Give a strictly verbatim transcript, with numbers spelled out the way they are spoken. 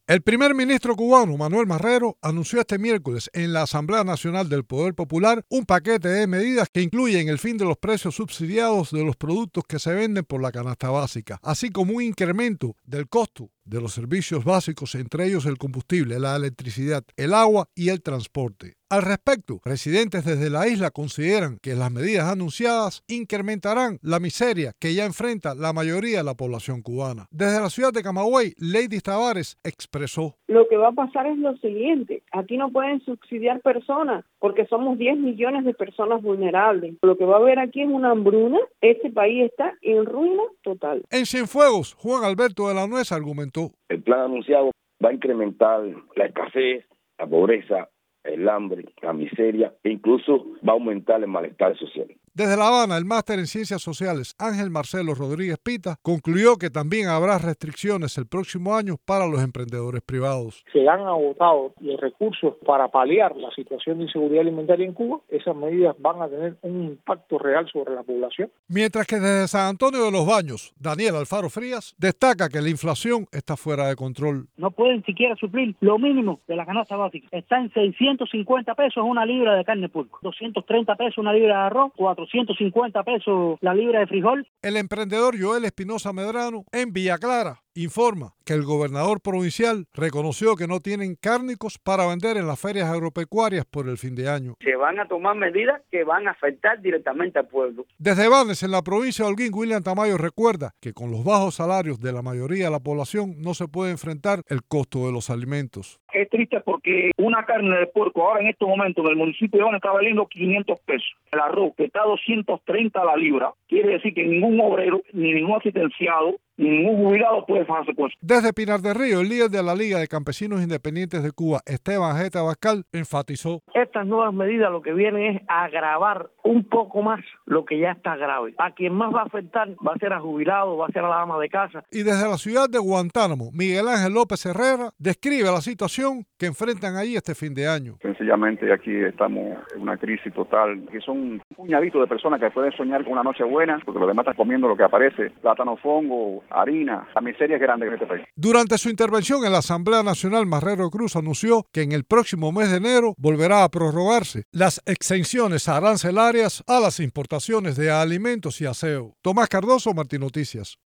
El primer ministro cubano, Manuel Marrero, anunció este miércoles en la Asamblea Nacional del Poder Popular un paquete de medidas que incluyen el fin de los precios subsidiados de los productos que se venden por la canasta básica, así como un incremento del costo de los servicios básicos, entre ellos el combustible, la electricidad, el agua y el transporte. Al respecto, residentes desde la isla consideran que las medidas anunciadas incrementarán la miseria que ya enfrenta la mayoría de la población cubana. Desde la ciudad de Camagüey, Lady Tavares expresó: Lo que va a pasar es lo siguiente: aquí no pueden subsidiar personas porque somos diez millones de personas vulnerables. Lo que va a haber aquí es una hambruna. Este país está en ruina total. En Cienfuegos, Juan Alberto de la Nuez argumentó: el plan anunciado va a incrementar la escasez, la pobreza, el hambre, la miseria e incluso va a aumentar el malestar social. Desde La Habana, el máster en Ciencias Sociales Ángel Marcelo Rodríguez Pita concluyó que también habrá restricciones el próximo año para los emprendedores privados. Se han agotado los recursos para paliar la situación de inseguridad alimentaria en Cuba. Esas medidas van a tener un impacto real sobre la población. Mientras que desde San Antonio de los Baños, Daniel Alfaro Frías destaca que la inflación está fuera de control. No pueden siquiera suplir lo mínimo de la canasta básica. Está en seiscientos cincuenta pesos una libra de carne de puerco, doscientos treinta pesos una libra de arroz, cuatrocientos cincuenta pesos la libra de frijol. El emprendedor Joel Espinosa Medrano, en Villa Clara, informa que el gobernador provincial reconoció que no tienen cárnicos para vender en las ferias agropecuarias por el fin de año. Se van a tomar medidas que van a afectar directamente al pueblo. Desde Banes, en la provincia de Holguín, William Tamayo recuerda que con los bajos salarios de la mayoría de la población no se puede enfrentar el costo de los alimentos. Es triste porque una carne de puerco ahora en estos momentos en el municipio de Banes está valiendo quinientos pesos. El arroz que está a doscientos treinta a la libra, quiere decir que ningún obrero, ni ningún asistenciado, ni ningún jubilado puede fajarse con eso. Desde Pinar del Río, el líder de la Liga de Campesinos Independientes de Cuba, Esteban Jeta Bascal, enfatizó: estas nuevas medidas lo que vienen es a agravar un poco más lo que ya está grave. A quien más va a afectar va a ser a jubilados, va a ser a la ama de casa. Y desde la ciudad de Guantánamo, Miguel Ángel López Herrera describe la situación que enfrentan allí este fin de año. Sencillamente aquí estamos en una crisis total, que son un puñadito de personas que pueden soñar con una noche buena, porque los demás están comiendo lo que aparece, plátano, fongo, harina. La miseria es grande en este país. Durante su intervención en la Asamblea Nacional, Marrero Cruz anunció que en el próximo mes de enero volverá a prorrogarse las exenciones arancelarias a las importaciones de alimentos y aseo. Tomás Cardoso, Martín Noticias.